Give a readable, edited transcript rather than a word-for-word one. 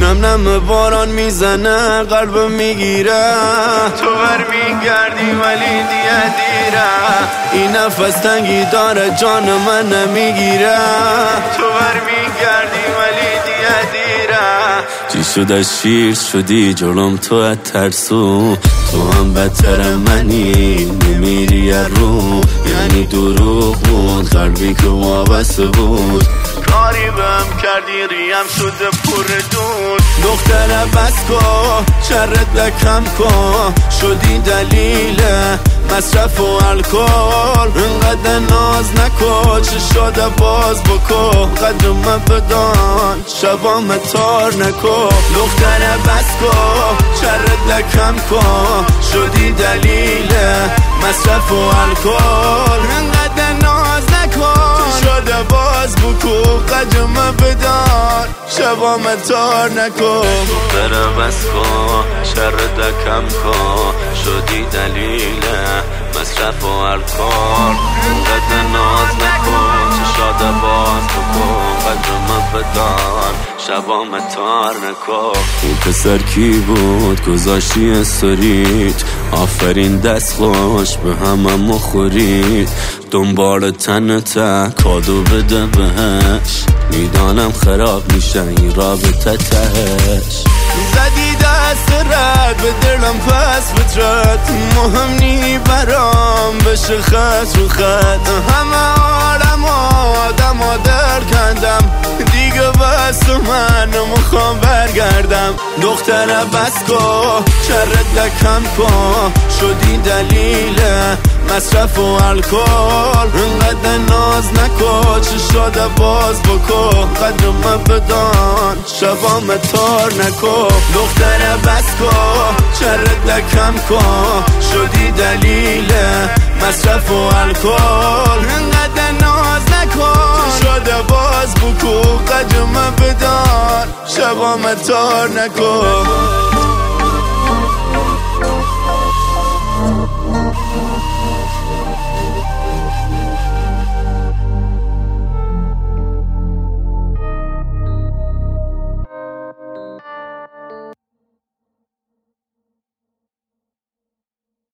نم نم باران میزنه قلبم میگیره، تو بر میگردی ولی دیگه دیره، این نفس تنگی داره جان من نمیگیره، تو بر میگردی ولی دیگه دیره. چی شده شیر شدی جلوم تو ترسو، تو هم بدتر منی نمیری رو، یعنی دروغ بود قلبی که وابسته بود، کاری بهم کردی ریم شده پر دود. دختر بس کن شرت لکم کن، شدی دلیل مصرف و الکل، اینقدر ناز نکن چه شده باز بکن، قدرم بدان شبام تار نکن. دختر بس کن شرت لکم کن، شدی دلیل مصرف و الکل، اینقدر ناز نکن چه شده باز بکن، قدرم بدان شبام تار نکن. دختر بس کن شرت لکم کن، شدی دلیل مصرف و الکل، اینقدر ناز نکن چه شده باز بکن، قدرم بدان شبام تار نکن. اون پسر کی بود گذاشتی استوریت، آفرین دست خوش به همه مخورید، دنبال تنته کادو بده بهش، میدانم خراب میشه این رابطه تهش. زدی دست رد به دلم پس فطرت، مهم نی برام بشه خط رو خط، همه عالم آدم ها در کندم دیگه، بس من نمیخوام برگردم. دختر بس کن شرت لکم کن، شدی دلیل مصرف و الکل، اینقدر ناز نکن چه شده باز بکن، قدرم بدان شبام تار نکن. دختر بس کن شرت لکم کن، شدی دلیل مصرف و الکل، اینقدر ناز نکن چه شده باز بکن، قدرم بدان شبام تار نکن.